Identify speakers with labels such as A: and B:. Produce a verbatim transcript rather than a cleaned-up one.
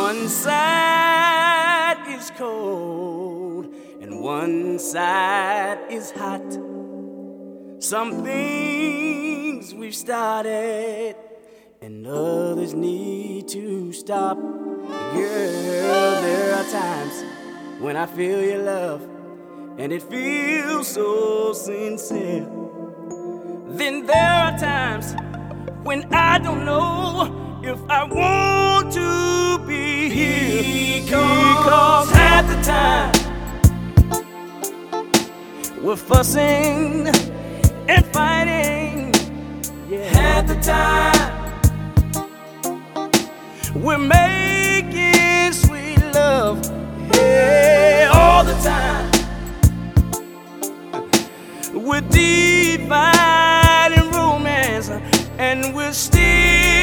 A: One side is cold and one side is hot. Some things we've started and others need to stop. Girl, there are times when I feel your love and it feels so sincere. Then there are times when I don't know if I want to be here. Because half the time we're fussing and fighting. Yeah. Half the time we're making sweet love. Yeah. All the time we're dividing romance, and we're still